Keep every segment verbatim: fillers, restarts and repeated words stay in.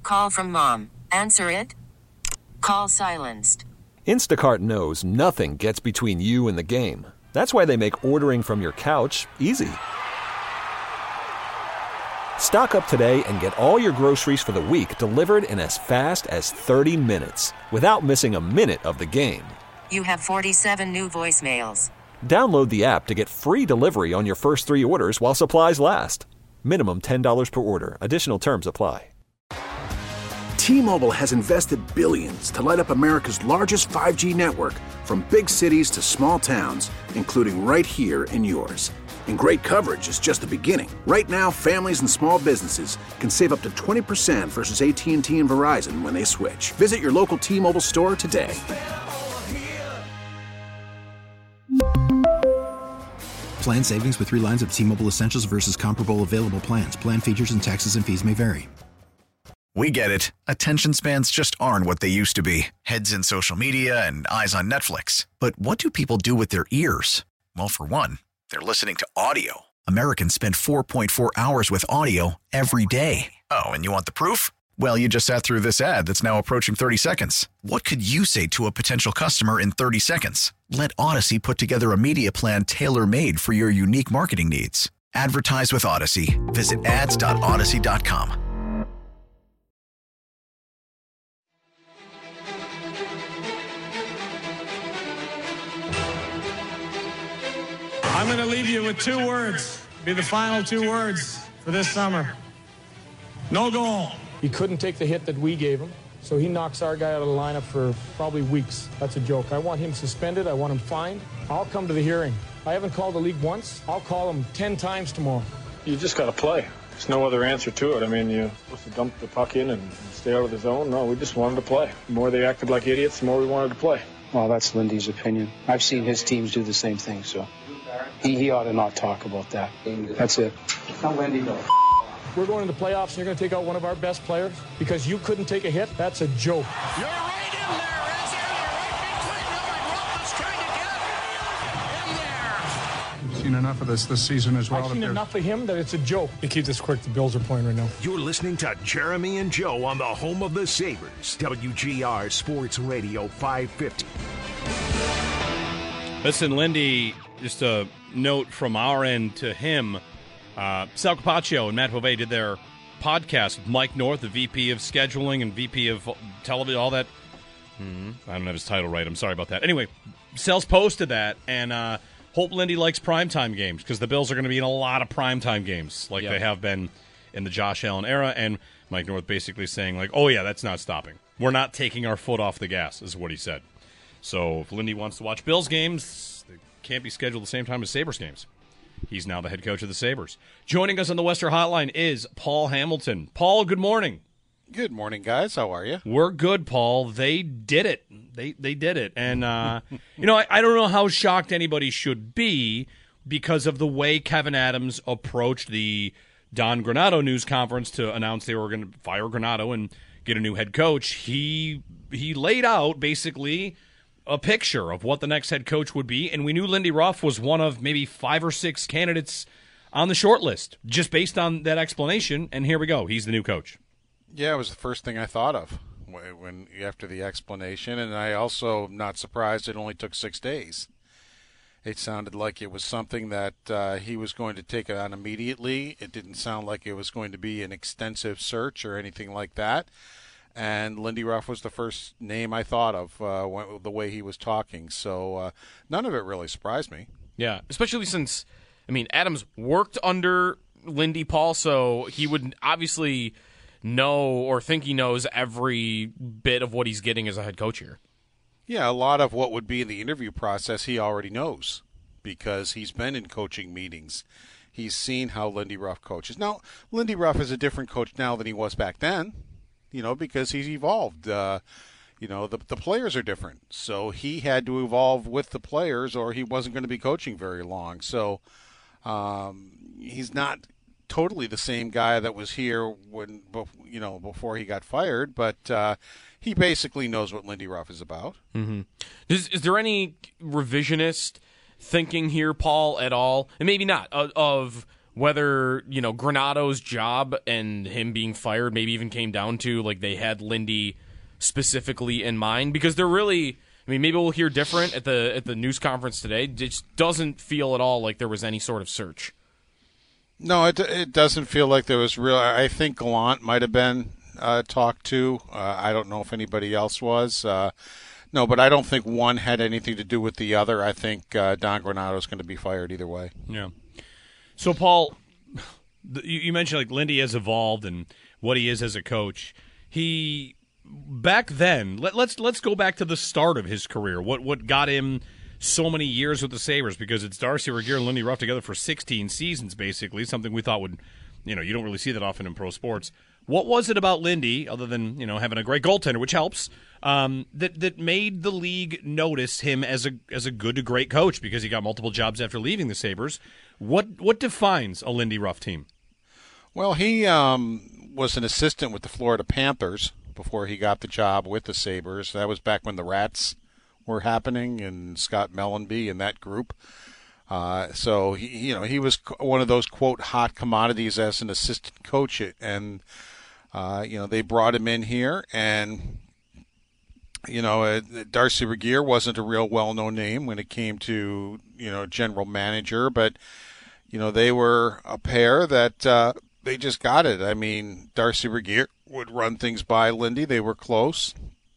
Call from mom. Answer it. Call silenced. Instacart knows nothing gets between you and the game. That's why they make ordering from your couch easy. Stock up today and get all your groceries for the week delivered in as fast as thirty minutes without missing a minute of the game. You have forty-seven new voicemails. Download the app to get free delivery on your first three orders while supplies last. Minimum ten dollars per order. Additional terms apply. T-Mobile has invested billions to light up America's largest five G network, from big cities to small towns, including right here in yours. And great coverage is just the beginning. Right now, families and small businesses can save up to twenty percent versus A T and T and Verizon when they switch. Visit your local T-Mobile store today. Plan savings with three lines of T-Mobile Essentials versus comparable available plans. Plan features and taxes and fees may vary. We get it. Attention spans just aren't what they used to be. Heads in social media and eyes on Netflix. But what do people do with their ears? Well, for one, they're listening to audio. Americans spend four point four hours with audio every day. Oh, and you want the proof? Well, you just sat through this ad that's now approaching thirty seconds. What could you say to a potential customer in thirty seconds? Let Odyssey put together a media plan tailor-made for your unique marketing needs. Advertise with Odyssey. Visit ads dot odyssey dot com. I'm going to leave you with two words. Be the final two words for this summer. No goal. He couldn't take the hit that we gave him, so he knocks our guy out of the lineup for probably weeks. That's a joke. I want him suspended. I want him fined. I'll come to the hearing. I haven't called the league once. I'll call him ten times tomorrow. You just got to play. There's no other answer to it. I mean, you're supposed to dump the puck in and stay out of the zone. No, we just wanted to play. The more they acted like idiots, the more we wanted to play. Well, that's Lindy's opinion. I've seen his teams do the same thing, so he, he ought to not talk about that. That's it. Now, Wendy, though. We're going to the playoffs, and you're going to take out one of our best players because you couldn't take a hit? That's a joke. You're right in there, is there? You're right between them, and Roth is trying to get in there. You've seen enough of this this season as well. I've seen enough of him that it's a joke. You keep this quick, the Bills are playing right now. You're listening to Jeremy and Joe on the home of the Sabres, W G R Sports Radio five fifty. Listen, Lindy, just a note from our end to him. Uh, Sal Capaccio and Matt Bove did their podcast with Mike North, the V P of Scheduling and V P of Television, all that. Hmm, I don't have his title right. I'm sorry about that. Anyway, Sal's posted that, and uh, hope Lindy likes primetime games because the Bills are going to be in a lot of primetime games like yep. they have been in the Josh Allen era. And Mike North basically saying, like, oh, yeah, that's not stopping. We're not taking our foot off the gas, is what he said. So if Lindy wants to watch Bills games, they can't be scheduled at the same time as Sabres games. He's now the head coach of the Sabres. Joining us on the Western Hotline is Paul Hamilton. Paul, good morning. Good morning, guys. How are you? We're good, Paul. They did it. They they did it. And, uh, you know, I, I don't know how shocked anybody should be because of the way Kevin Adams approached the Don Granato news conference to announce they were going to fire Granato and get a new head coach. He he laid out, basically, a picture of what the next head coach would be, and we knew Lindy Ruff was one of maybe five or six candidates on the short list, just based on that explanation, and here we go. He's the new coach. Yeah, it was the first thing I thought of when after the explanation, and I also am not surprised it only took six days. It sounded like it was something that uh, he was going to take it on immediately. It didn't sound like it was going to be an extensive search or anything like that. And Lindy Ruff was the first name I thought of uh, when, the way he was talking. So uh, none of it really surprised me. Yeah, especially since, I mean, Adams worked under Lindy, Paul, so he would obviously know or think he knows every bit of what he's getting as a head coach here. Yeah, a lot of what would be in the interview process he already knows because he's been in coaching meetings. He's seen how Lindy Ruff coaches. Now, Lindy Ruff is a different coach now than he was back then. You know, because he's evolved. Uh, you know, the the players are different. So he had to evolve with the players or he wasn't going to be coaching very long. So um, he's not totally the same guy that was here when, you know, before he got fired. But uh, he basically knows what Lindy Ruff is about. Mm-hmm. Is, is there any revisionist thinking here, Paul, at all? And maybe not, of, of whether, you know, Granato's job and him being fired maybe even came down to, like, they had Lindy specifically in mind, because they're really, I mean, maybe we'll hear different at the at the news conference today. It just doesn't feel at all like there was any sort of search. No, it it doesn't feel like there was real. I think Gallant might have been uh, talked to. Uh, I don't know if anybody else was. Uh, no, but I don't think one had anything to do with the other. I think uh, Don Granato is going to be fired either way. Yeah. So, Paul, you mentioned like Lindy has evolved and what he is as a coach. He back then. Let, let's let's go back to the start of his career. What what got him so many years with the Sabres? Because it's Darcy Regier and Lindy Ruff together for sixteen seasons, basically. Something we thought would, you know, you don't really see that often in pro sports. What was it about Lindy, other than, you know, having a great goaltender, which helps, um, that that made the league notice him as a as a good to great coach, because he got multiple jobs after leaving the Sabres? What what defines a Lindy Ruff team? Well, he um, was an assistant with the Florida Panthers before he got the job with the Sabres. That was back when the Rats were happening, and Scott Mellenby and that group. Uh, so he, you know, he was one of those quote hot commodities as an assistant coach, and uh, you know, they brought him in here, and you know, uh, Darcy Regier wasn't a real well-known name when it came to, you know, general manager, but you know, they were a pair that uh, they just got it. I mean, Darcy Regier would run things by Lindy. They were close.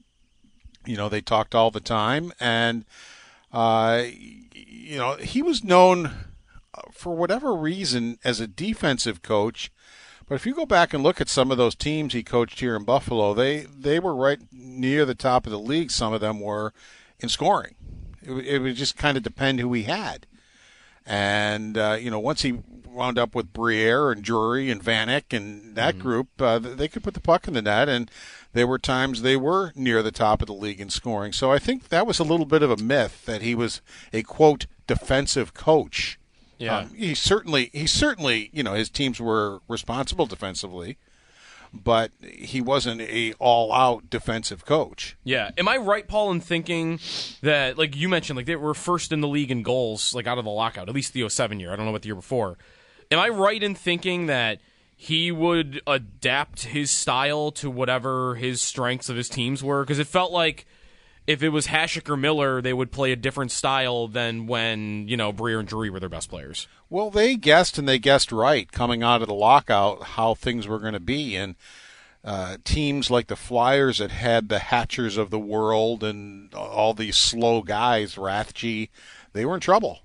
You know, they talked all the time, and uh, you know, he was known for whatever reason as a defensive coach. But if you go back and look at some of those teams he coached here in Buffalo, they, they were right near the top of the league. Some of them were in scoring. It, it would just kind of depend who he had. And, uh, you know, once he wound up with Briere and Drury and Vanek and that mm-hmm. group, uh, they could put the puck in the net. And there were times they were near the top of the league in scoring. So I think that was a little bit of a myth that he was a, quote, defensive coach. Yeah. Um, he certainly, he certainly, you know, his teams were responsible defensively, but he wasn't a all-out defensive coach. Yeah. Am I right, Paul, in thinking that, like you mentioned, like they were first in the league in goals, like out of the lockout, at least the oh seven year. I don't know what the year before. Am I right in thinking that he would adapt his style to whatever his strengths of his teams were? Because it felt like if it was Hasek or Miller, they would play a different style than when, you know, Briere and Drury were their best players. Well, they guessed, and they guessed right coming out of the lockout how things were going to be. And uh, teams like the Flyers that had the Hatchers of the world and all these slow guys, Rathje, they were in trouble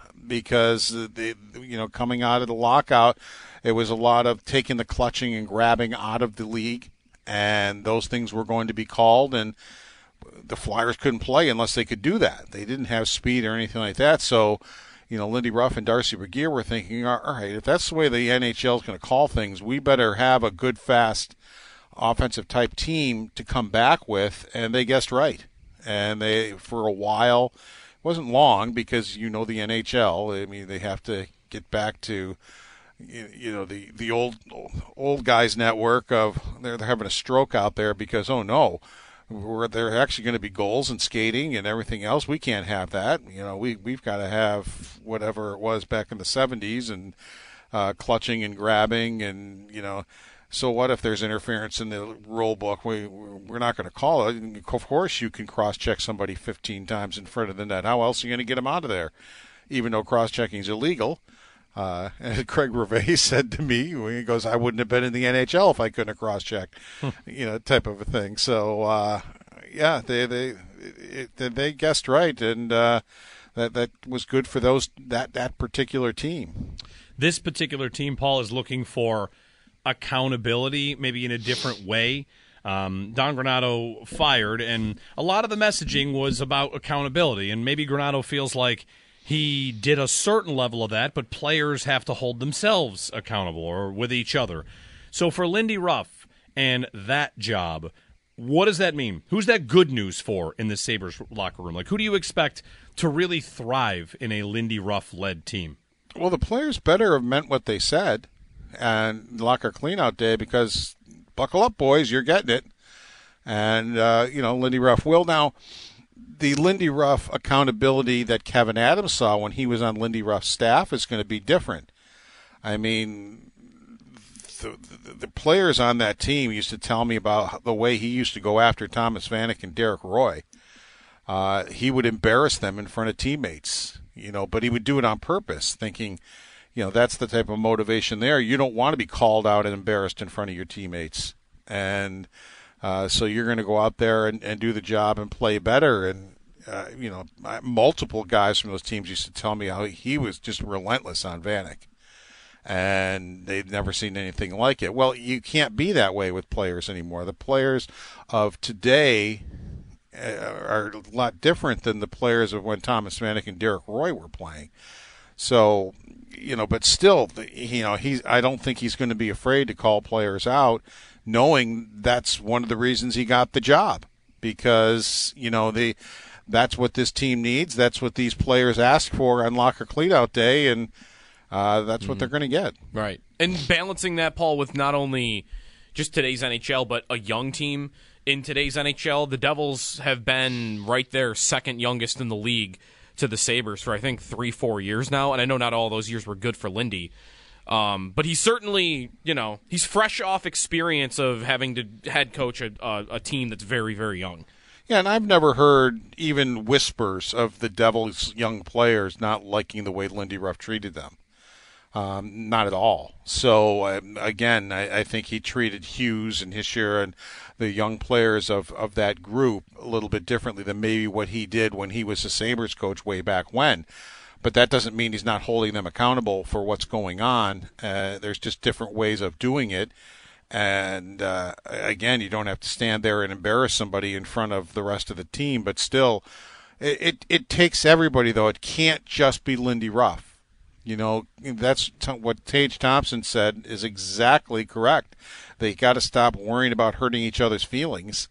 because, they, you know, coming out of the lockout, it was a lot of taking the clutching and grabbing out of the league, and those things were going to be called, and the Flyers couldn't play unless they could do that. They didn't have speed or anything like that. So, you know, Lindy Ruff and Darcy Regier were thinking, all right, if that's the way the N H L is going to call things, we better have a good, fast, offensive-type team to come back with, and they guessed right. And they, for a while, it wasn't long because, you know, the N H L, I mean, they have to get back to, you know, the, the old old guys network of they're, they're having a stroke out there because, oh, no, Where there are actually going to be goals and skating and everything else. We can't have that. You know, we, we've got to have whatever it was back in the seventies and uh, clutching and grabbing and, you know, so what if there's interference in the rule book? We, we're not going to call it. Of course you can cross-check somebody fifteen times in front of the net. How else are you going to get them out of there, even though cross-checking is illegal? Uh, and Craig Rivet said to me, he goes, I wouldn't have been in the N H L if I couldn't have cross-checked, you know, type of a thing. So, uh, yeah, they they it, they guessed right, and uh, that that was good for those that, that particular team. This particular team, Paul, is looking for accountability, maybe in a different way. Um, Don Granato fired, and a lot of the messaging was about accountability, and maybe Granato feels like he did a certain level of that, but players have to hold themselves accountable or with each other. So for Lindy Ruff and that job, what does that mean? Who's that good news for in the Sabres locker room? Like, who do you expect to really thrive in a Lindy Ruff-led team? Well, the players better have meant what they said and locker cleanout day because buckle up, boys, you're getting it. And, uh, you know, Lindy Ruff will. Now, the Lindy Ruff accountability that Kevin Adams saw when he was on Lindy Ruff's staff is going to be different. I mean, the, the, the players on that team used to tell me about the way he used to go after Thomas Vanek and Derek Roy. Uh, he would embarrass them in front of teammates, you know, but he would do it on purpose, thinking, you know, that's the type of motivation there. You don't want to be called out and embarrassed in front of your teammates. And uh, so you're going to go out there and, and do the job and play better. And, uh, you know, multiple guys from those teams used to tell me how he was just relentless on Vanek. And they'd never seen anything like it. Well, you can't be that way with players anymore. The players of today are a lot different than the players of when Thomas Vanek and Derek Roy were playing. So, you know, but still, you know, he's, I don't think he's going to be afraid to call players out, knowing that's one of the reasons he got the job, because, you know, the that's what this team needs. That's what these players ask for on Locker Cleanout Day, and uh, that's what mm-hmm. they're going to get. Right. And balancing that, Paul, with not only just today's N H L, but a young team in today's N H L. The Devils have been right there, second youngest in the league to the Sabres for, I think, three, four years now. And I know not all those years were good for Lindy. Um, but he's certainly, you know, he's fresh off experience of having to head coach a, a, a team that's very, very young. Yeah, and I've never heard even whispers of the Devils' young players not liking the way Lindy Ruff treated them. Um, not at all. So, um, again, I, I think he treated Hughes and Hischier and the young players of, of that group a little bit differently than maybe what he did when he was the Sabres coach way back when. But that doesn't mean he's not holding them accountable for what's going on. Uh, there's just different ways of doing it. And, uh, again, you don't have to stand there and embarrass somebody in front of the rest of the team. But still, it, it, it takes everybody, though. It can't just be Lindy Ruff. You know, that's t- what Tage Thompson said is exactly correct. They got to stop worrying about hurting each other's feelings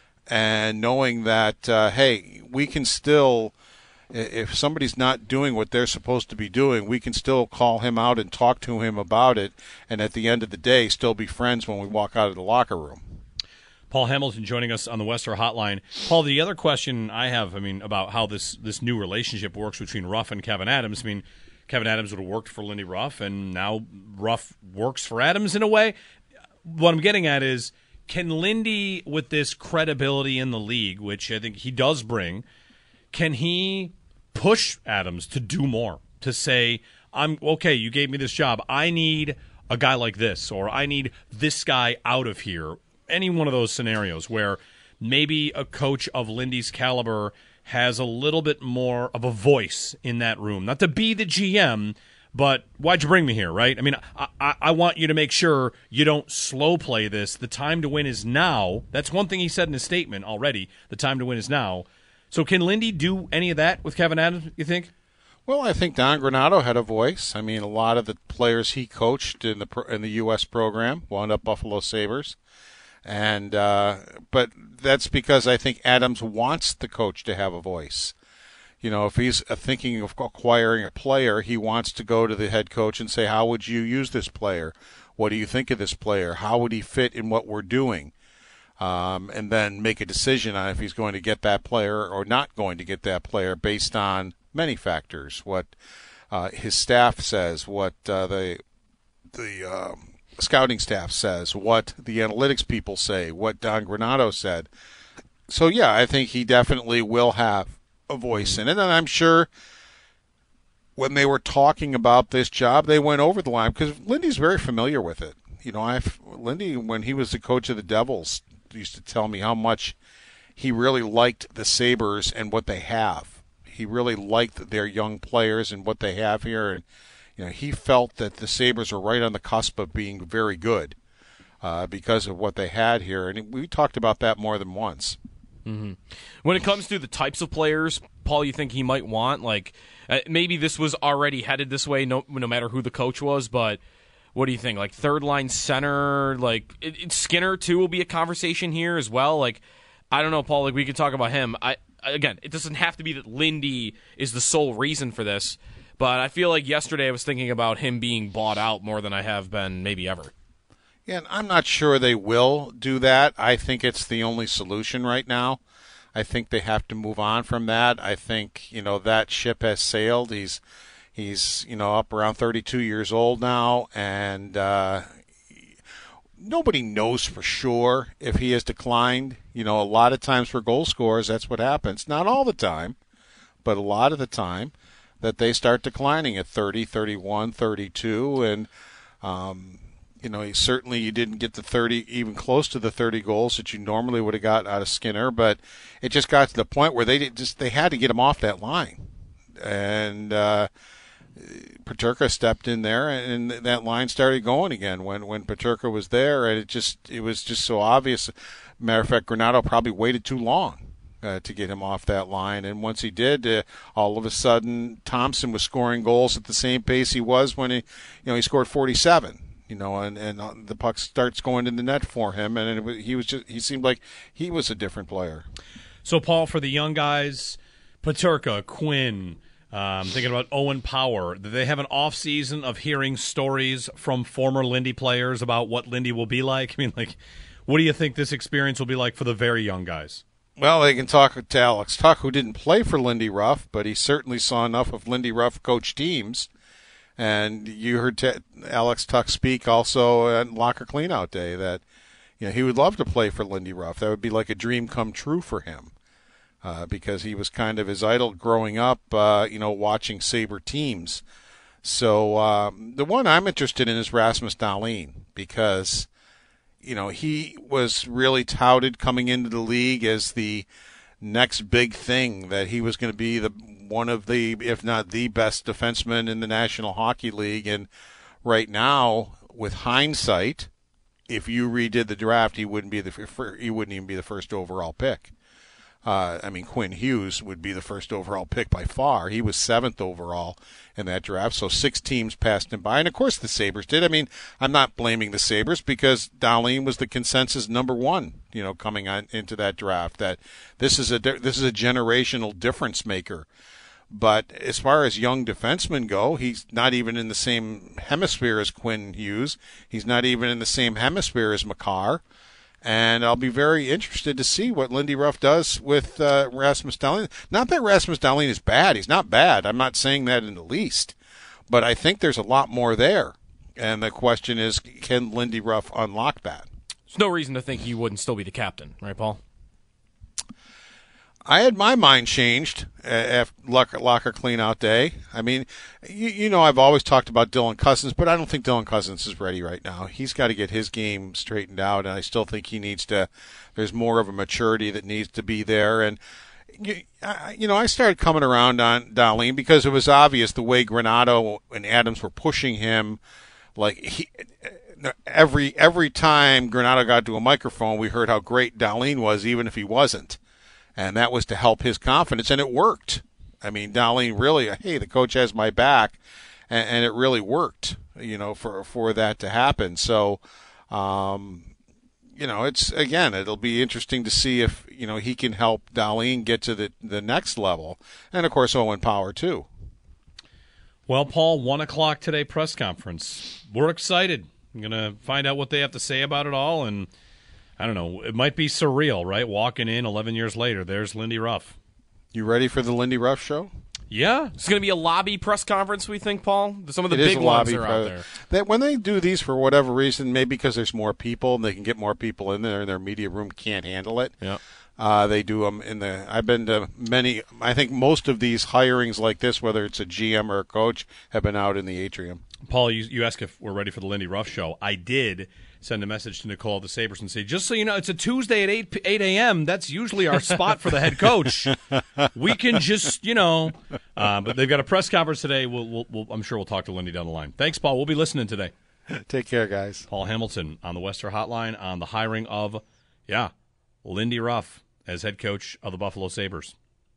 and knowing that, uh, hey, we can still, if somebody's not doing what they're supposed to be doing, we can still call him out and talk to him about it, and at the end of the day, still be friends when we walk out of the locker room. Paul Hamilton joining us on the Western Hotline. Paul, the other question I have, I mean, about how this, this new relationship works between Ruff and Kevyn Adams, I mean, Kevyn Adams would have worked for Lindy Ruff, and now Ruff works for Adams in a way. What I'm getting at is, can Lindy, with this credibility in the league, which I think he does bring, can he push Adams to do more, to say, I'm okay, you gave me this job, I need a guy like this, or I need this guy out of here? Any one of those scenarios where maybe a coach of Lindy's caliber has a little bit more of a voice in that room. Not to be the G M, but why'd you bring me here, right? I mean, I, I, I want you to make sure you don't slow play this. The time to win is now. That's one thing he said in his statement already. The time to win is now. So can Lindy do any of that with Kevyn Adams, you think? Well, I think Don Granato had a voice. I mean, a lot of the players he coached in the in the U S program wound up Buffalo Sabres. And uh, but that's because I think Adams wants the coach to have a voice. You know, if he's thinking of acquiring a player, he wants to go to the head coach and say, how would you use this player? What do you think of this player? How would he fit in what we're doing? Um, and then make a decision on if he's going to get that player or not going to get that player based on many factors. What uh, his staff says, what uh, the the um, scouting staff says, what the analytics people say, what Don Granato said. So, yeah, I think he definitely will have a voice in it. And I'm sure when they were talking about this job, they went over the line because Lindy's very familiar with it. You know, I've, Lindy, when he was the coach of the Devils, used to tell me how much he really liked the Sabres and what they have. He really liked their young players and what they have here. And you know, he felt that the Sabres were right on the cusp of being very good uh, because of what they had here. And we talked about that more than once. Mm-hmm. When it comes to the types of players, Paul, you think he might want? Like, uh, maybe this was already headed this way, no, no matter who the coach was, but what do you think? Like, third-line center, like, it, it, Skinner, too, will be a conversation here as well. Like, I don't know, Paul, like, we could talk about him. I Again, it doesn't have to be that Lindy is the sole reason for this. But I feel like yesterday I was thinking about him being bought out more than I have been maybe ever. Yeah, and I'm not sure they will do that. I think it's the only solution right now. I think they have to move on from that. I think, you know, that ship has sailed. He's He's, you know, up around thirty-two years old now, and uh, nobody knows for sure if he has declined. You know, a lot of times for goal scorers, that's what happens. Not all the time, but a lot of the time that they start declining at thirty, thirty-one, thirty-two, and um, you know, he, certainly you didn't get the thirty, even close to the thirty goals that you normally would have got out of Skinner, but it just got to the point where they did just they had to get him off that line, and uh, Peterka stepped in there, and that line started going again when when Peterka was there, and it just it was just so obvious. Matter of fact, Granato probably waited too long uh, to get him off that line, and once he did, uh, all of a sudden Thompson was scoring goals at the same pace he was when he, you know, he scored forty-seven. You know, and and the puck starts going in the net for him, and it was, he was just he seemed like he was a different player. So, Paul, for the young guys, Peterka, Quinn. Um, thinking about Owen Power. Do they have an off season of hearing stories from former Lindy players about what Lindy will be like? I mean, like, what do you think this experience will be like for the very young guys? Well, they can talk to Alex Tuch, who didn't play for Lindy Ruff, but he certainly saw enough of Lindy Ruff coach teams. And you heard T- Alex Tuch speak also at Locker Cleanout Day that, you know, he would love to play for Lindy Ruff. That would be like a dream come true for him. Uh, because he was kind of his idol growing up, uh, you know, watching Sabre teams. So um, the one I'm interested in is Rasmus Dahlin, because, you know, he was really touted coming into the league as the next big thing, that he was going to be the one of the, if not the best defenseman in the National Hockey League. And right now, with hindsight, if you redid the draft, he wouldn't be the he wouldn't even be the first overall pick. Uh, I mean, Quinn Hughes would be the first overall pick by far. He was seventh overall in that draft, so six teams passed him by. And, of course, the Sabres did. I mean, I'm not blaming the Sabres because Dahlin was the consensus number one, you know, coming on into that draft, that this is a this is a generational difference maker. But as far as young defensemen go, he's not even in the same hemisphere as Quinn Hughes. He's not even in the same hemisphere as Makar. And I'll be very interested to see what Lindy Ruff does with uh, Rasmus Dahlin. Not that Rasmus Dahlin is bad. He's not bad. I'm not saying that in the least. But I think there's a lot more there. And the question is, can Lindy Ruff unlock that? There's no reason to think he wouldn't still be the captain, right, Paul? I had my mind changed after Locker, Locker Cleanout Day. I mean, you, you know, I've always talked about Dylan Cousins, but I don't think Dylan Cousins is ready right now. He's got to get his game straightened out, and I still think he needs to – there's more of a maturity that needs to be there. And, you, I, you know, I started coming around on Dahlin because it was obvious the way Granato and Adams were pushing him. Like, he – every, every time Granato got to a microphone, we heard how great Dahlin was, even if he wasn't. And that was to help his confidence, and it worked. I mean, Dahlin really, hey, the coach has my back, and, and it really worked, you know, for for that to happen. So, um, you know, it's, again, it'll be interesting to see if, you know, he can help Dahlin get to the, the next level. And, of course, Owen Power, too. Well, Paul, one o'clock today press conference. We're excited. I'm going to find out what they have to say about it all, and I don't know. It might be surreal, right? Walking in eleven years later, there's Lindy Ruff. You ready for the Lindy Ruff show? Yeah. It's going to be a lobby press conference, we think, Paul? Some of the it big ones are out there. That when they do these for whatever reason, maybe because there's more people and they can get more people in there and their media room can't handle it. Yeah. Uh, they do them in the. I've been to many. I think most of these hirings like this, whether it's a G M or a coach, have been out in the atrium. Paul, you, you asked if we're ready for the Lindy Ruff show. I did send a message to Nicole of the Sabres and say, just so you know, it's a Tuesday at eight a.m. That's usually our spot for the head coach. We can just, you know. Uh, but they've got a press conference today. We'll, we'll, we'll, I'm sure we'll talk to Lindy down the line. Thanks, Paul. We'll be listening today. Take care, guys. Paul Hamilton on the Western Hotline on the hiring of, yeah, Lindy Ruff as head coach of the Buffalo Sabres.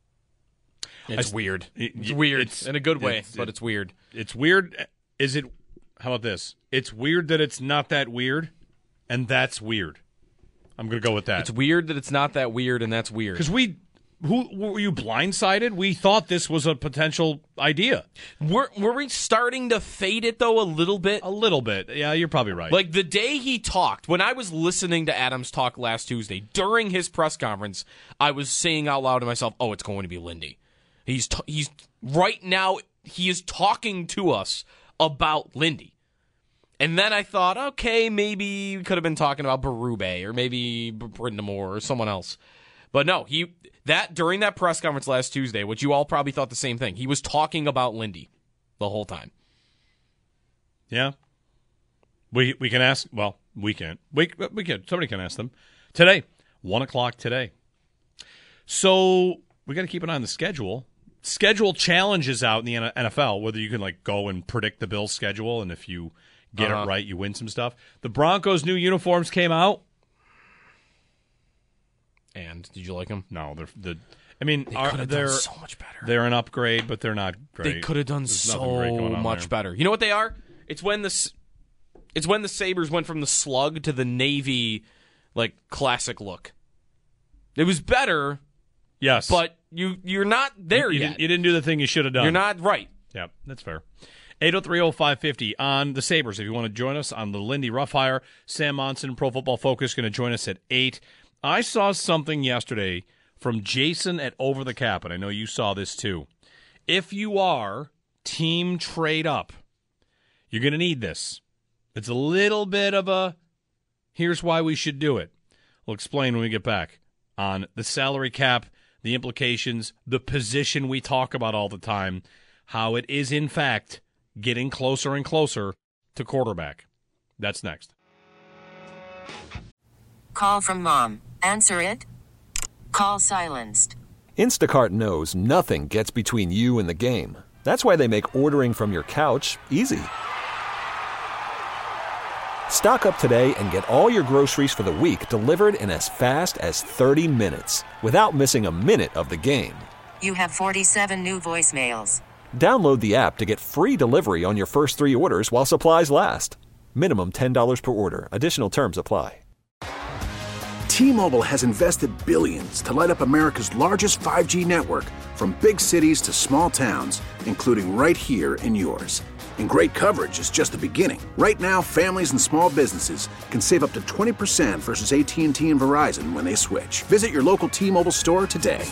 It's I, weird. It, it's weird it's, in a good way, it's, but it's weird. It's weird. Is it? How about this? It's weird that it's not that weird, and that's weird. I'm going to go with that. It's weird that it's not that weird, and that's weird. Because we, who were you blindsided? We thought this was a potential idea. Were were we starting to fade it though a little bit? A little bit. Yeah, you're probably right. Like the day he talked, when I was listening to Adams talk last Tuesday during his press conference, I was saying out loud to myself, "Oh, it's going to be Lindy. He's t- he's right now." he is talking to us about Lindy. And then I thought, okay, maybe we could have been talking about Berube or maybe Brindamore or someone else. But no, he that during that press conference last Tuesday, which you all probably thought the same thing, he was talking about Lindy the whole time. Yeah. We we can ask, well, we can't. We, we can. Somebody can ask them. Today, one o'clock today. So we got to keep an eye on the schedule. Schedule challenges out in the N F L, whether you can like go and predict the Bills' schedule, and if you get uh-huh. it right, you win some stuff. The Broncos' new uniforms came out. And did you like them? No, they're the. I mean, they are, could have they're done so much better. They're an upgrade, but they're not great. They could have done There's so much there. better. You know what they are? It's when the it's when the Sabres went from the slug to the navy, like classic look. It was better. Yes, but you you're not there you, you yet. Didn't, you didn't do the thing you should have done. You're not right. Yep, that's fair. eight oh three oh five fifty on the Sabres. If you want to join us on the Lindy Ruff Hire, Sam Monson, Pro Football Focus, going to join us at eight. I saw something yesterday from Jason at Over the Cap, and I know you saw this too. If you are team trade up, you're going to need this. It's a little bit of a, here's why we should do it. We'll explain when we get back on the salary cap, the implications, the position we talk about all the time, how it is, in fact, getting closer and closer to quarterback. That's next. Call from mom. Answer it. Call silenced. Instacart knows nothing gets between you and the game. That's why they make ordering from your couch easy. Stock up today and get all your groceries for the week delivered in as fast as thirty minutes without missing a minute of the game. You have forty-seven new voicemails. Download the app to get free delivery on your first three orders while supplies last. Minimum ten dollars per order. Additional terms apply. T-Mobile has invested billions to light up America's largest five G network, from big cities to small towns, including right here in yours. And great coverage is just the beginning. Right now, families and small businesses can save up to twenty percent versus A T and T and Verizon when they switch. Visit your local T-Mobile store today.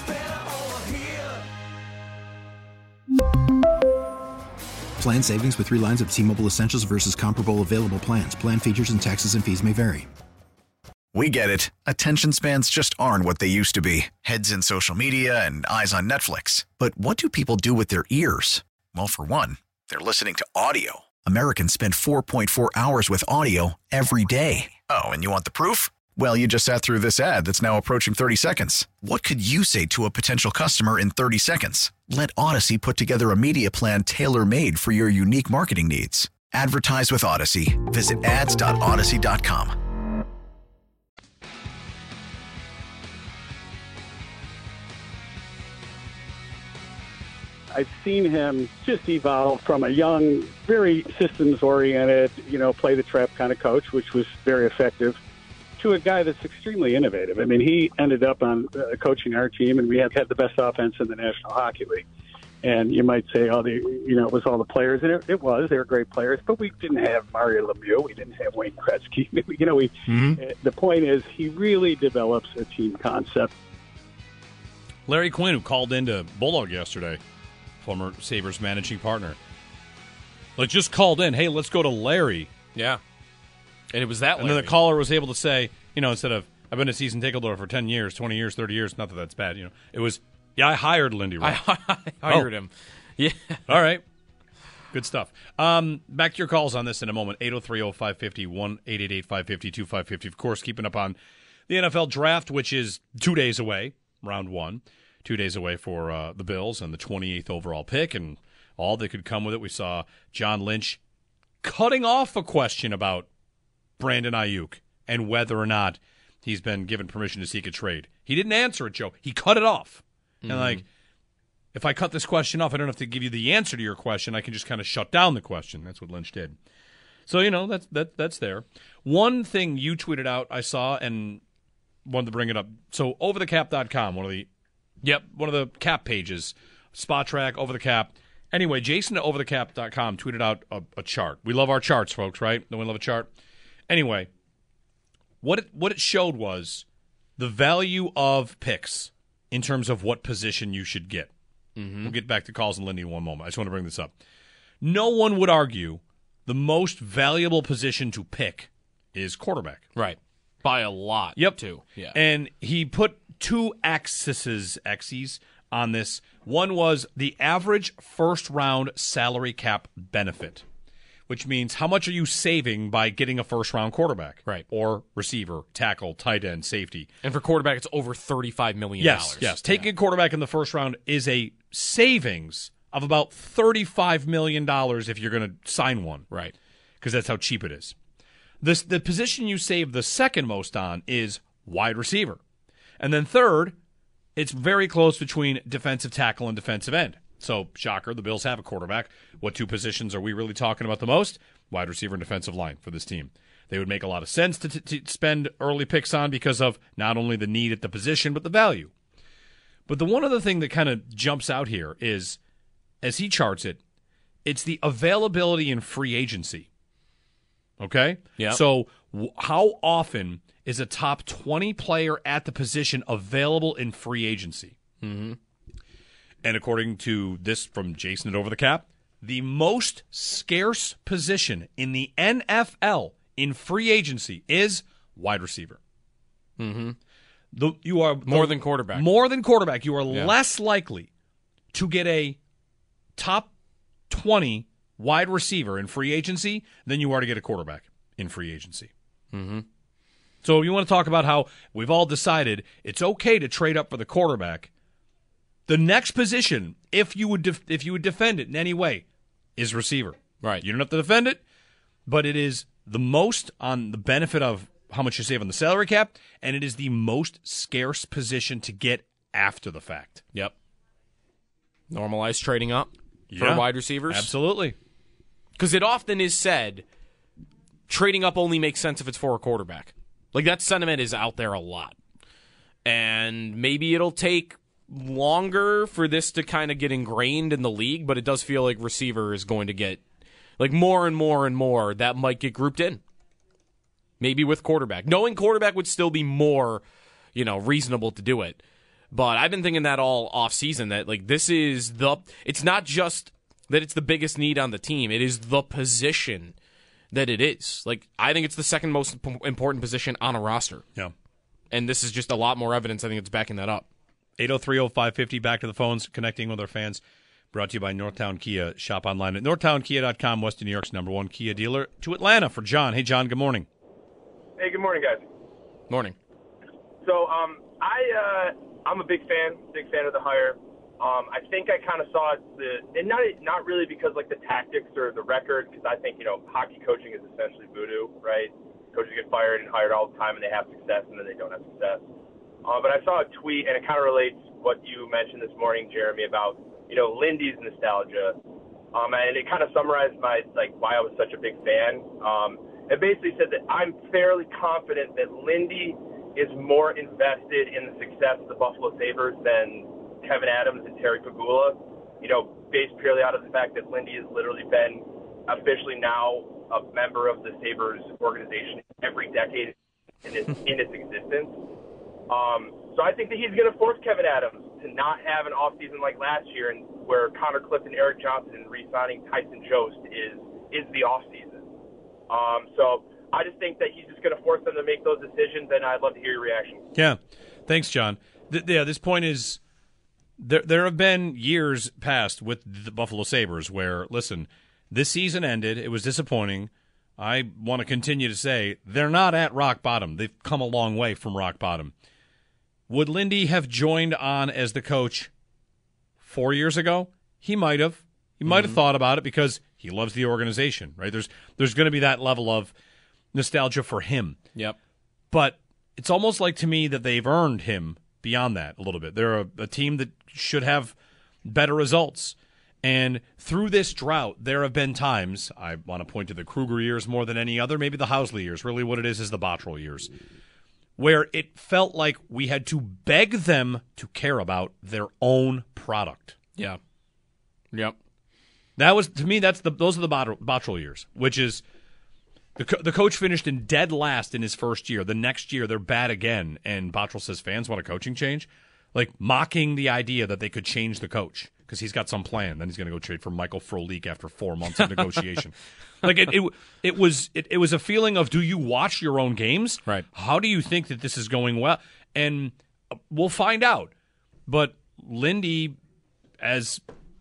Plan savings with three lines of T-Mobile Essentials versus comparable available plans. Plan features and taxes and fees may vary. We get it. Attention spans just aren't what they used to be. Heads in social media and eyes on Netflix. But what do people do with their ears? Well, for one, they're listening to audio. Americans spend four point four hours with audio every day. Oh, and you want the proof? Well, you just sat through this ad that's now approaching thirty seconds. What could you say to a potential customer in thirty seconds? Let Odyssey put together a media plan tailor-made for your unique marketing needs. Advertise with Odyssey. Visit ads dot odyssey dot com. I've seen him just evolve from a young, very systems-oriented, you know, play the trap kind of coach, which was very effective, to a guy that's extremely innovative. I mean, he ended up on uh, coaching our team, and we had had the best offense in the National Hockey League. And you might say, oh, the, you know, it was all the players, and it, it was. They were great players, but we didn't have Mario Lemieux. We didn't have Wayne Gretzky. you know, we. Mm-hmm. uh, the point is, he really develops a team concept. Larry Quinn, who called into Bulldog yesterday, former Sabres managing partner, like just called in, hey, let's go to Larry. Yeah. And it was that And Larry. then the caller was able to say, you know, instead of, I've been a season ticket holder for ten years, twenty years, thirty years, not that that's bad, you know. It was, yeah, I hired Lindy Ruff. I, I hired oh. him. Yeah. All right. Good stuff. Um, back to your calls on this in a moment. eight oh three oh five fifty, one eight eight eight five five zero two five five zero. Of course, keeping up on the N F L draft, which is two days away, round one. Two days away for uh, the Bills and the twenty-eighth overall pick and all that could come with it. We saw John Lynch cutting off a question about Brandon Ayuk and whether or not he's been given permission to seek a trade. He didn't answer it, Joe. He cut it off. Mm-hmm. And, like, if I cut this question off, I don't have to give you the answer to your question. I can just kind of shut down the question. That's what Lynch did. So, you know, that's that that's there. One thing you tweeted out I saw and wanted to bring it up. So, over the cap dot com, one of the Yep, one of the cap pages, Spot Track, Over the Cap. Anyway, Jason at over the cap dot com tweeted out a, a chart. We love our charts, folks, right? Don't we love a chart? Anyway, what it, what it showed was the value of picks in terms of what position you should get. We'll get back to calls and Lindy in one moment. I just want to bring this up. No one would argue the most valuable position to pick is quarterback. Right. By a lot, yep. too. Yeah. And he put two axes, axes on this. One was the average first-round salary cap benefit, which means how much are you saving by getting a first-round quarterback? Right. Or receiver, tackle, tight end, safety. And for quarterback, it's over thirty-five million dollars. Yes, yes. Taking yeah. a quarterback in the first round is a savings of about thirty-five million dollars if you're going to sign one. Right. Because that's how cheap it is. This, the position you save the second most on is wide receiver. And then third, it's very close between defensive tackle and defensive end. So, shocker, the Bills have a quarterback. What two positions are we really talking about the most? Wide receiver and defensive line for this team. They would make a lot of sense to, t- to spend early picks on because of not only the need at the position, but the value. But the one other thing that kind of jumps out here is, as he charts it, it's the availability in free agency. Okay? Yeah. So, w- how often is a top twenty player at the position available in free agency? Mm-hmm. And according to this from Jason at Over the Cap, the most scarce position in the N F L in free agency is wide receiver. Mm-hmm. The, you are more the, than quarterback. More than quarterback. You are yeah. less likely to get a top twenty wide receiver in free agency than you are to get a quarterback in free agency. Mm-hmm. So you want to talk about how we've all decided it's okay to trade up for the quarterback. The next position, if you would def- if you would defend it in any way, is receiver. Right. You don't have to defend it, but it is the most on the benefit of how much you save on the salary cap, and it is the most scarce position to get after the fact. Yep. Normalize trading up for yeah, wide receivers. Absolutely. Because it often is said trading up only makes sense if it's for a quarterback. Like, that sentiment is out there a lot. And maybe it'll take longer for this to kind of get ingrained in the league, but it does feel like receiver is going to get, like, more and more and more that might get grouped in. Maybe with quarterback. Knowing quarterback would still be more, you know, reasonable to do it. But I've been thinking that all offseason, that, like, this is the, it's not just that it's the biggest need on the team, it is the position that it is. Like, I think it's the second most important position on a roster. Yeah. And this is just a lot more evidence. I think it's backing that up. eight oh three oh five five oh, back to the phones, connecting with our fans. Brought to you by Northtown Kia. Shop online at northtown kia dot com, Western New York's number one Kia dealer. To Atlanta for John. Hey, John, good morning. Hey, good morning, guys. Morning. So, um, I, uh, I'm a big fan, big fan of the hire. Um, I think I kind of saw the, and not not really because, like, the tactics or the record, because I think, you know, hockey coaching is essentially voodoo, right? Coaches get fired and hired all the time, and they have success, and then they don't have success. Uh, but I saw a tweet, and it kind of relates what you mentioned this morning, Jeremy, about, you know, Lindy's nostalgia. Um, and it kind of summarized my, like, why I was such a big fan. Um, it basically said that I'm fairly confident that Lindy is more invested in the success of the Buffalo Sabres than Kevin Adams and Terry Pegula, you know, based purely out of the fact that Lindy has literally been officially now a member of the Sabres organization every decade in its, in its existence. Um, so I think that he's going to force Kevin Adams to not have an offseason like last year, and where Connor Clifton, Eric Johnson, and re-signing Tyson Jost is is the offseason. Um, so I just think that he's just going to force them to make those decisions, and I'd love to hear your reaction. Yeah. Thanks, John. Th- yeah, this point is there, there have been years past with the Buffalo Sabres where, listen, this season ended. It was disappointing. I want to continue to say they're not at rock bottom. They've come a long way from rock bottom. Would Lindy have joined on as the coach four years ago? He might have. He might mm-hmm. have thought about it because he loves the organization, right? There's there's going to be that level of nostalgia for him. Yep. But it's almost like to me that they've earned him beyond that a little bit. They're a, a team that should have better results. And through this drought, there have been times, I want to point to the Kruger years more than any other, maybe the Housley years, really what it is is the Bottrell years, where it felt like we had to beg them to care about their own product. Yeah. Yep. That was, to me, that's the those are the Bottrell years, which is the co- the coach finished in dead last in his first year. The next year, they're bad again, and Bottrell says fans want a coaching change, like mocking the idea that they could change the coach. because he's got some plan. Then he's going to go trade for Michael Frolik after four months of negotiation. Like it, it, it was it, it was a feeling of, do you watch your own games? Right. How do you think that this is going well? And we'll find out. But Lindy, as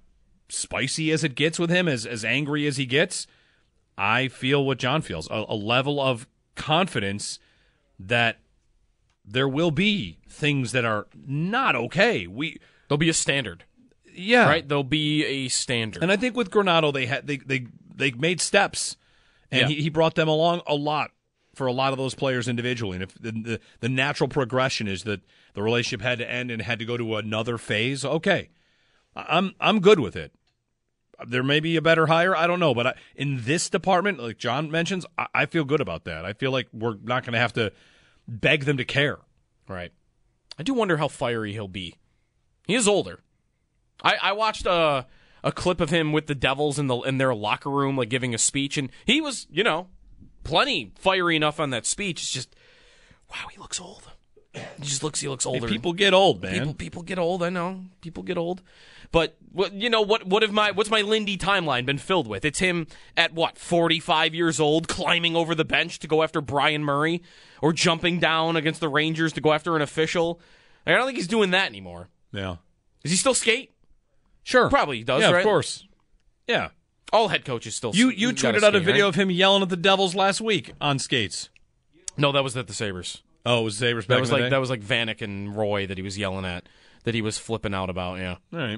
spicy as it gets with him, as as angry as he gets, I feel what John feels, a, a level of confidence that there will be things that are not okay. We There'll be a standard. Yeah. Right? There'll be a standard. And I think with Granato, they had they they, they made steps, and Yeah. he, he brought them along a lot for a lot of those players individually. And if the, the the natural progression is that the relationship had to end and had to go to another phase, okay, I'm I'm good with it. There may be a better hire, I don't know, but I, in this department, like John mentions, I, I feel good about that. I feel like we're not going to have to beg them to care. Right. I do wonder how fiery he'll be. He is older. I, I watched a a clip of him with the Devils in the in their locker room, like giving a speech, and he was, you know, plenty fiery enough on that speech. It's just, wow, he looks old. He just looks, he looks older. Hey, people get old, man. People, people get old. I know, people get old. But what you know, what what have my what's my Lindy timeline been filled with? It's him at what forty-five years old, climbing over the bench to go after Brian Murray, or jumping down against the Rangers to go after an official. I don't think he's doing that anymore. Yeah. Does he still skate? Sure. Probably he does, yeah, right? of course. Yeah. All head coaches still You you gotta tweeted out a skate, video right? of him yelling at the Devils last week on skates. No, that was at the Sabres. Oh, it was Sabres back That was in the like day? that was like Vanek and Roy that he was yelling at, that he was flipping out about, yeah. All right.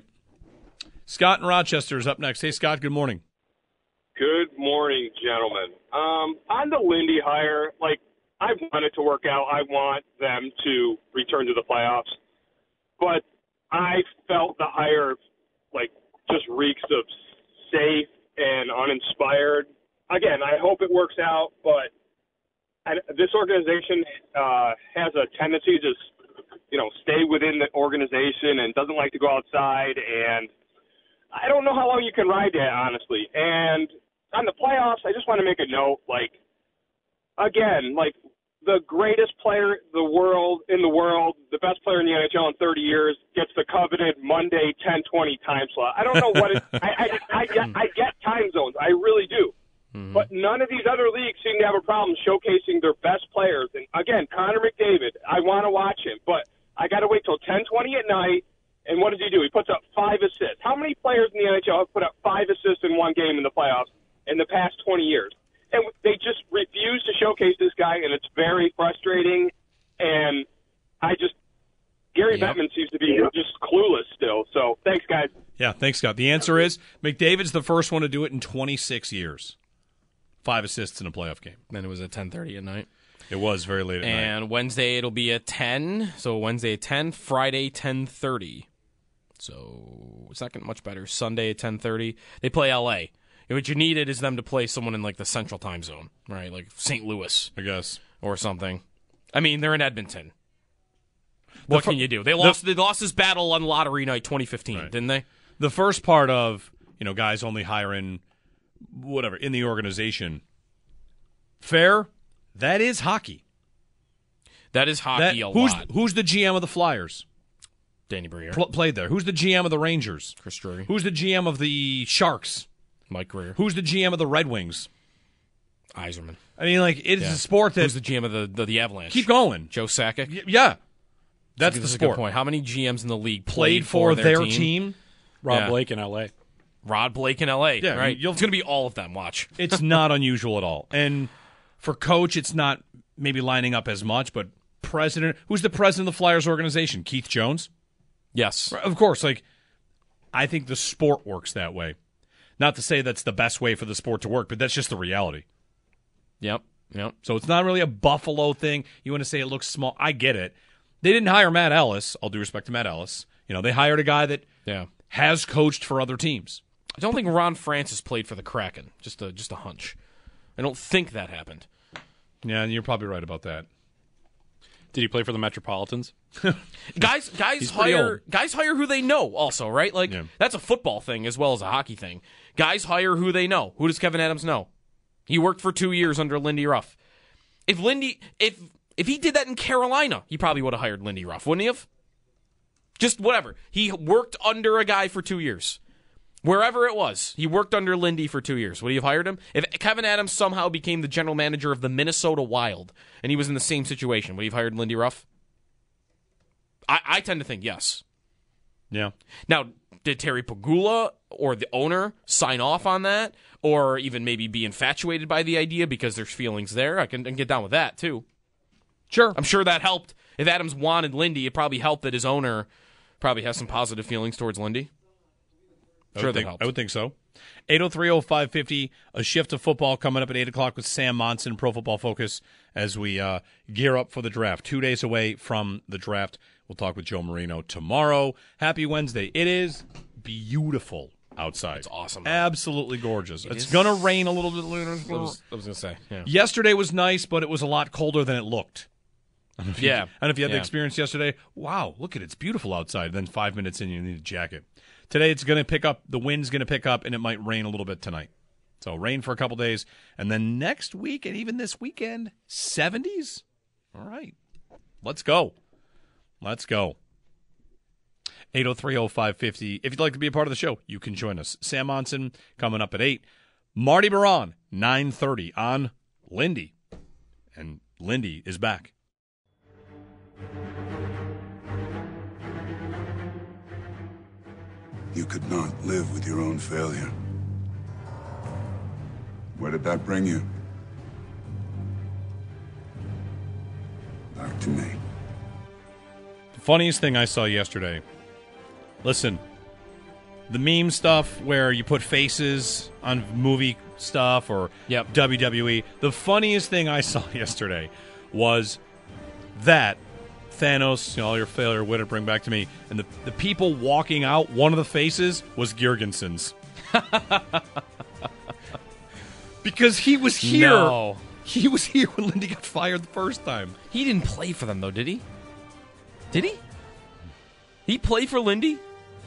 Scott in Rochester is up next. Hey, Scott, good morning. Good morning, gentlemen. Um, on the Lindy hire, like, I want it to work out. I want them to return to the playoffs. But I felt the hire, like, just reeks of safe and uninspired. Again, I hope it works out, but I, this organization uh, has a tendency to, you know, stay within the organization and doesn't like to go outside, and I don't know how long you can ride that, honestly. And on the playoffs, I just want to make a note, like, again, like, the greatest player the world in the world, the best player in the N H L in thirty years, gets the coveted Monday ten twenty time slot. I don't know what it I, I, I, get, I get time zones. I really do. Mm-hmm. But none of these other leagues seem to have a problem showcasing their best players. And, again, Connor McDavid, I want to watch him, but I got to wait till ten twenty at night. And what does he do? He puts up five assists. How many players in the N H L have put up five assists in one game in the playoffs in the past twenty years? And they just refuse to showcase this guy, and it's very frustrating. And I just Gary Yep. Bettman seems to be just clueless still. So thanks, guys. Yeah, thanks, Scott. The answer is McDavid's the first one to do it in twenty-six years. Five assists in a playoff game. Then it was at ten thirty at night. It was very late at night. And Wednesday it'll be at ten. So Wednesday at ten, Friday ten thirty. So it's not getting much better. Sunday at ten thirty. They play L A. What you needed is them to play someone in like the central time zone, right? Like Saint Louis, I guess, or something. I mean, they're in Edmonton. What fir- can you do? They lost. They lost this battle on lottery night twenty fifteen, Right. didn't they? The first part of, you know, guys only hiring whatever in the organization. Fair, that is hockey. That is hockey That- a who's, lot. Who's the G M of the Flyers? Danny Briere. Pl- played there. Who's the G M of the Rangers? Chris Drury. Who's the G M of the Sharks? Mike Greer. Who's the G M of the Red Wings? Eiserman. I mean, like, it's Yeah. a sport that... Who's the G M of the, the, the Avalanche? Keep going. Joe Sakic? Y- yeah. That's This the is a sport. good point. How many G Ms in the league Played played, for their, their team? team? Rob Yeah. Blake in L A. Rod Blake in L A. Yeah, right. you'll- It's going to be all of them. Watch. It's not unusual at all. And for coach, it's not maybe lining up as much, but president... Who's the president of the Flyers organization? Keith Jones? Yes. Of course. Like, I think the sport works that way. Not to say that's the best way for the sport to work, but that's just the reality. Yep. Yep. So it's not really a Buffalo thing. You want to say it looks small. I get it. They didn't hire Matt Ellis. All due respect to Matt Ellis. You know, they hired a guy that Yeah. has coached for other teams. I don't think Ron Francis played for the Kraken. Just a just a hunch. I don't think that happened. Yeah, you're probably right about that. Did he play for the Metropolitans? guys guys He's pretty hire old. guys hire who they know also, right? Like Yeah. that's a football thing as well as a hockey thing. Guys hire who they know. Who does Kevin Adams know? He worked for two years under Lindy Ruff. If Lindy if if he did that in Carolina, he probably would have hired Lindy Ruff, wouldn't he have? Just whatever. He worked under a guy for two years. Wherever it was, he worked under Lindy for two years. Would you have hired him? If Kevin Adams somehow became the general manager of the Minnesota Wild and he was in the same situation, would you have hired Lindy Ruff? I, I tend to think yes. Yeah. Now, did Terry Pegula or the owner sign off on that, or even maybe be infatuated by the idea because there's feelings there? I can, I can get down with that, too. Sure. I'm sure that helped. If Adams wanted Lindy, it probably helped that his owner probably has some positive feelings towards Lindy. I Sure, would that think, helped. I would think so. eight oh three oh five fifty, a shift of football coming up at eight o'clock with Sam Monson, Pro Football Focus, as we uh, gear up for the draft. Two days away from the draft. We'll talk with Joe Marino tomorrow. Happy Wednesday. It is beautiful outside. It's awesome. Absolutely gorgeous. It it's is. going to rain a little bit later. I was, I was going to say. Yeah. Yesterday was nice, but it was a lot colder than it looked. I don't know if you, Yeah. I don't know if you had the Yeah. experience yesterday. Wow, look at it. It's beautiful outside. Then five minutes in, you need a jacket. Today it's going to pick up. The wind's going to pick up, and it might rain a little bit tonight. So rain for a couple days. And then next week and even this weekend, seventies? All right. Let's go. Let's go. eight oh three oh five fifty. If you'd like to be a part of the show, you can join us. Sam Monson coming up at eight. Marty Baron, nine thirty on Lindy. And Lindy is back. You could not live with your own failure. Where did that bring you? Back to me. The funniest thing I saw yesterday. Listen, the meme stuff where you put faces on movie stuff or Yep. W W E. The funniest thing I saw yesterday was that Thanos, you know, all your failure, what it bring back to me, and the the people walking out. One of the faces was Girgensons. Because he was here. No. He was here when Lindy got fired the first time. He didn't play for them, though, did he? Did he? He played for Lindy?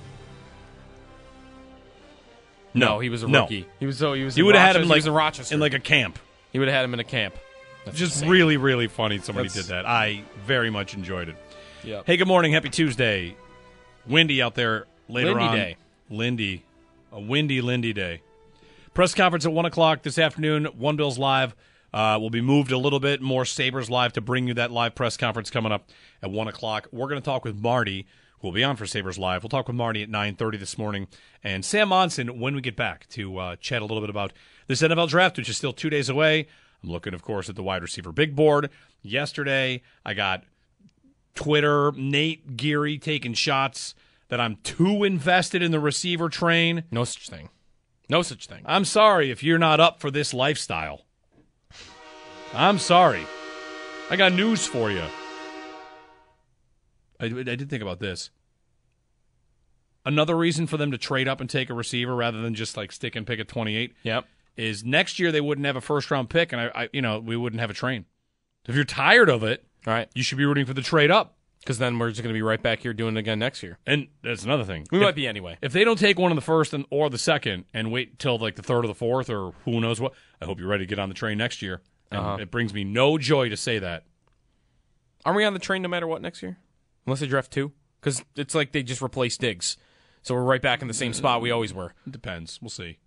No, he was a No. rookie. He was so he was. You in would have had him Rochester. like he was in Rochester in like a camp. He would have had him in a camp. That's Just insane. really, really funny. Somebody That's- did that. I very much enjoyed it. Yep. Hey, good morning. Happy Tuesday. Windy out there later Lindy on. day. Lindy. A windy, Lindy day. Press conference at one o'clock this afternoon. One Bills Live uh, will be moved a little bit. More Sabres Live to bring you that live press conference coming up at one o'clock. We're going to talk with Marty, who will be on for Sabres Live. We'll talk with Marty at nine thirty this morning. And Sam Monson when we get back to uh, chat a little bit about this N F L draft, which is still two days away. I'm looking, of course, at the wide receiver big board. Yesterday, I got Twitter, Nate Geary taking shots that I'm too invested in the receiver train. No such thing. No such thing. I'm sorry if you're not up for this lifestyle. I'm sorry. I got news for you. I, I did think about this. Another reason for them to trade up and take a receiver rather than just like stick and pick at twenty-eight. Yep. Is next year they wouldn't have a first round pick, and I, I you know, we wouldn't have a train. If you're tired of it, All right. you should be rooting for the trade up. Because then we're just going to be right back here doing it again next year. And that's another thing. We if, might be anyway. If they don't take one in the first and, or the second and wait till like the third or the fourth or who knows what, I hope you're ready to get on the train next year. And Uh-huh. it brings me no joy to say that. Aren't we on the train no matter what next year? Unless they draft two? Because it's like they just replaced Diggs. So we're right back in the same spot we always were. It depends. We'll see.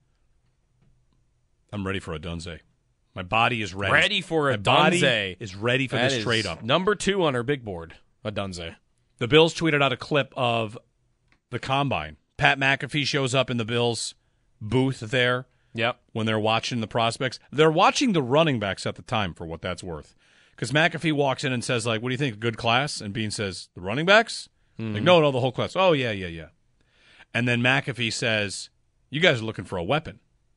I'm ready for a Dunze. My body is ready. Ready for a My body Dunze. is ready for That this is trade up. Number two on our big board, a Dunze. The Bills tweeted out a clip of the combine. Pat McAfee shows up in the Bills booth there. Yep. When they're watching the prospects. They're watching the running backs at the time, for what that's worth. Because McAfee walks in and says, like, what do you think, good class? And Bean says, the running backs? Mm-hmm. Like, no, no, the whole class. Oh, yeah, yeah, yeah. And then McAfee says, you guys are looking for a weapon.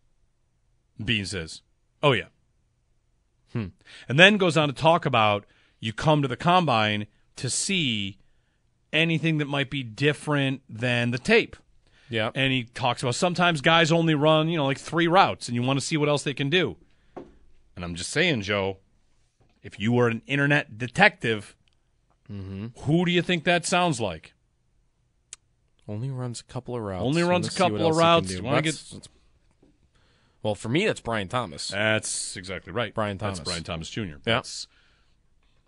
Bean says, oh, yeah. Hmm. And then goes on to talk about you come to the combine to see anything that might be different than the tape. Yeah. And he talks about sometimes guys only run, you know, like three routes, and you want to see what else they can do. And I'm just saying, Joe, if you were an internet detective, mm-hmm. who do you think that sounds like? Only runs a couple of routes. Only runs Let's a see couple what of else he can routes. do. You wanna That's- get- that's- well, for me, that's Brian Thomas. That's exactly right. Brian Thomas. That's Brian Thomas Junior Yeah. That's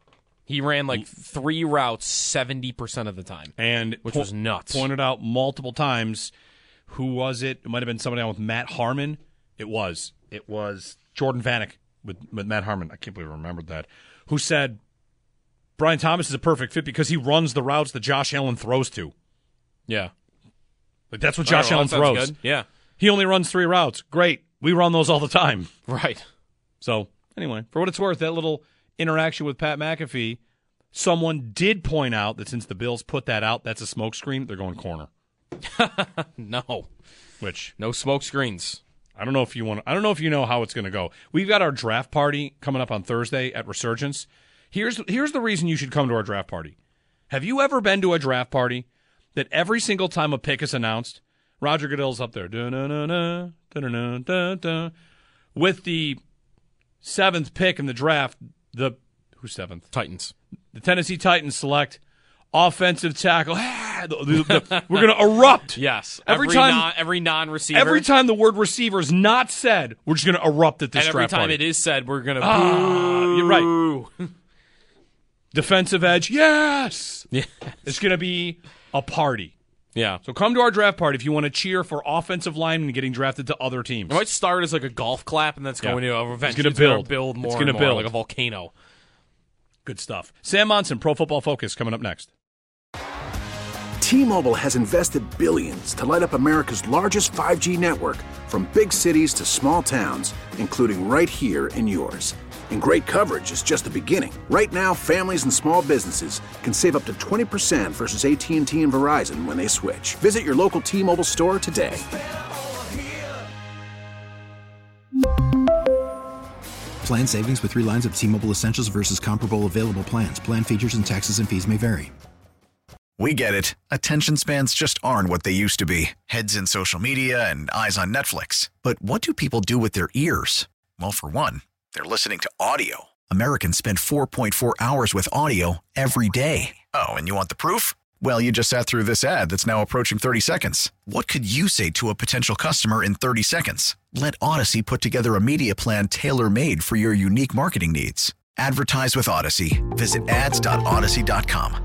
He ran like three routes seventy percent of the time, and which po- was nuts. Pointed out multiple times. Who was it? It might have been somebody on with Matt Harmon. It was. It was Jordan Vanek with, with Matt Harmon. I can't believe I remembered that. Who said Brian Thomas is a perfect fit because he runs the routes that Josh Allen throws to. Yeah. Like that's what Josh know, Allen that sounds throws. good. Yeah. He only runs three routes. Great. We run those all the time. Right. So, anyway, for what it's worth, that little interaction with Pat McAfee, someone did point out that since the Bills put that out, that's a smokescreen, they're going corner. No. Which no smoke screens. I don't know if you want I don't know if you know how it's going to go. We've got our draft party coming up on Thursday at Resurgence. Here's here's the reason you should come to our draft party. Have you ever been to a draft party that every single time a pick is announced, Roger Goodell's up there da-na-na-na, da-na-na-da-da, with the seventh pick in the draft, the who's seventh? Titans. The Tennessee Titans select offensive tackle. The, the, the, we're going to erupt. Yes. Every, every time, non, every non-receiver. Every time the word receiver is not said, we're just going to erupt at this and every draft time party. it is said, we're going to ah, boo. You're right. Defensive edge, yes. Yeah. It's going to be a party. Yeah. So come to our draft party if you want to cheer for offensive linemen getting drafted to other teams. It might start as like a golf clap, and that's Yeah. going to eventually It's gonna build. build more It's gonna and more, build. like a volcano. Good stuff. Sam Monson, Pro Football Focus, coming up next. T-Mobile has invested billions to light up America's largest five G network, from big cities to small towns, including right here in yours. And great coverage is just the beginning. Right now, families and small businesses can save up to twenty percent versus A T and T and Verizon when they switch. Visit your local T-Mobile store today. Plan savings with three lines of T-Mobile Essentials versus comparable available plans. Plan features and taxes and fees may vary. We get it. Attention spans just aren't what they used to be. Heads in social media and eyes on Netflix. But what do people do with their ears? Well, for one, they're listening to audio. Americans spend four point four hours with audio every day. Oh, and you want the proof? Well, you just sat through this ad that's now approaching thirty seconds. What could you say to a potential customer in thirty seconds? Let Odyssey put together a media plan tailor-made for your unique marketing needs. Advertise with Odyssey. Visit ads dot odyssey dot com.